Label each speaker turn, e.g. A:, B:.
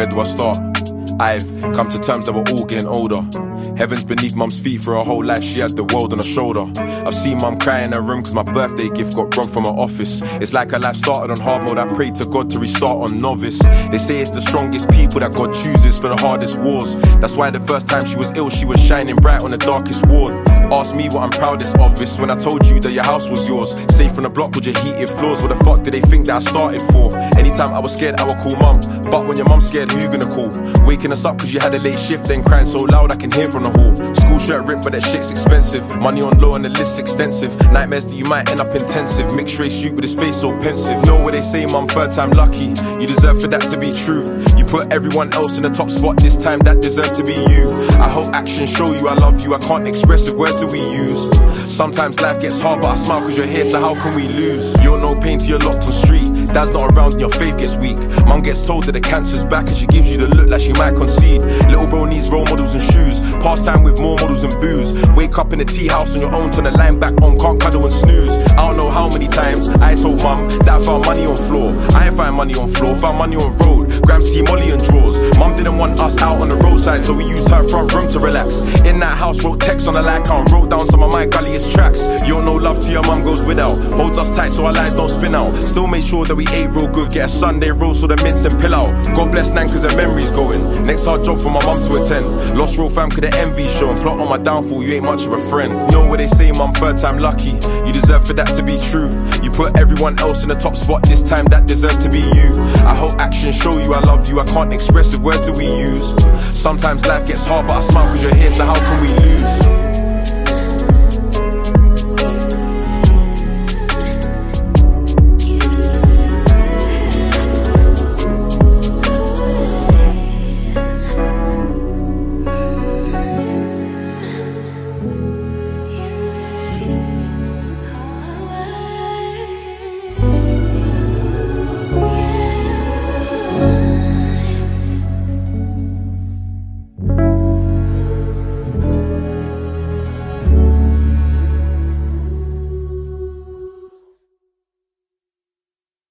A: where do I start? I've come to terms that we're all getting older. Heaven's beneath mum's feet for her whole life, she had the world on her shoulder. I've seen mum cry in her room cause my birthday gift got robbed from her office. It's like her life started on hard mode, I prayed to God to restart on novice. They say it's the strongest people that God chooses for the hardest wars. That's why the first time she was ill, she was shining bright on the darkest ward. Ask me what I'm proudest of, it's when I told you that your house was yours. Safe from the block with your heated floors, what the fuck did they think that I started for? Anytime I was scared, I would call mum, but when your mum's scared, who you gonna call? Waking us up cause you had a late shift, then crying so loud I can hear from the hall. School shirt ripped but that shit's expensive, money on low and the list's extensive. Nightmares that you might end up intensive, mixed race shoot with his face so pensive. Know what they say, mum, third time lucky, you deserve for that to be true. You put everyone else in the top spot, this time that deserves to be you. I hope actions show you I love you, I can't express it, words that we use. Sometimes life gets hard but I smile cause you're here, so how can we lose? You're no pain till you're locked on street, dad's not around and your faith gets weak. Mum gets told that the cancer's back and she gives you the look like she might concede. Little bro needs role models and shoes, past time with more models and booze. Wake up in the tea house on your own, turn the line back on, can't cuddle and snooze. I don't know how many times I told mum that I found money on floor. I ain't find money on floor, found money on road. Grams, tea, molly and drawers. Mum didn't want us out on the roadside, so we used her front room to relax. In that house, wrote text on the like count, wrote down some of my gulliest tracks. You don't know love till your mum goes without. Holds us tight so our lives don't spin out. Still made sure that we ate real good, get a Sunday roll so the mince and pill out. God bless Nan cause her memory's going. Next hard job for my mum to attend. Lost real fam cause the envy show and plot on my downfall, you ain't much of a friend. Know what they say, mum, third time lucky, you deserve for that to be true. You put everyone else in the top spot, this time that deserves to be you. I hope actions show you I love you, I can't express the words that we use. Sometimes life gets hard but I smile cause you're here, so how can we lose?